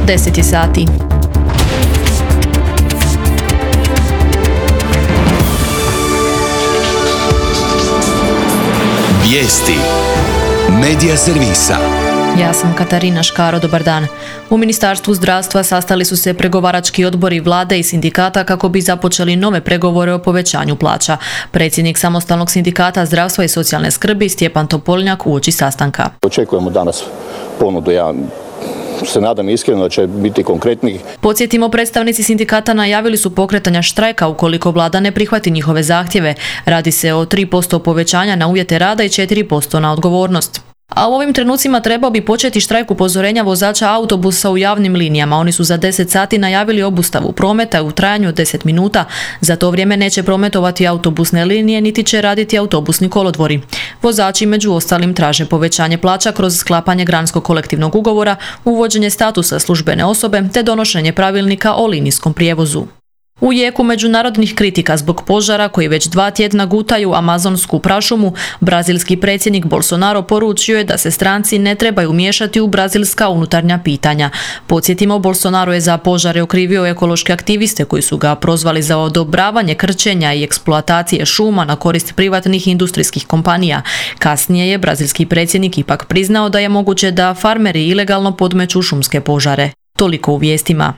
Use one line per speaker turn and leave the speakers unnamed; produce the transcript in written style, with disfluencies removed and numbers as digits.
10 je sati.
Vijesti Medija servisa.
Ja sam Katarina Škaro, dobar dan. U Ministarstvu zdravstva sastali su se pregovarački odbori vlade i sindikata kako bi započeli nove pregovore o povećanju plaća. Predsjednik Samostalnog sindikata zdravstva i socijalne skrbi Stjepan Topoljnjak uoči sastanka.
Očekujemo danas ponudu, ja se nadam iskreno da će biti konkretnih.
Podsjetimo, predstavnici sindikata najavili su pokretanja štrajka ukoliko vlada ne prihvati njihove zahtjeve. Radi se o 3% povećanja na uvjete rada i 4% na odgovornost. A u ovim trenucima trebao bi početi štrajk upozorenja vozača autobusa u javnim linijama. Oni su za 10 sati najavili obustavu prometa u trajanju od 10 minuta. Za to vrijeme neće prometovati autobusne linije niti će raditi autobusni kolodvori. Vozači među ostalim traže povećanje plaća kroz sklapanje granskog kolektivnog ugovora, uvođenje statusa službene osobe te donošenje pravilnika o linijskom prijevozu. U jeku međunarodnih kritika zbog požara koji već 2 tjedna gutaju amazonsku prašumu, brazilski predsjednik Bolsonaro poručio je da se stranci ne trebaju miješati u brazilska unutarnja pitanja. Podsjetimo, Bolsonaro je za požare okrivio ekološke aktiviste koji su ga prozvali za odobravanje krčenja i eksploatacije šuma na korist privatnih industrijskih kompanija. Kasnije je brazilski predsjednik ipak priznao da je moguće da farmeri ilegalno podmeću šumske požare. Toliko u vijestima.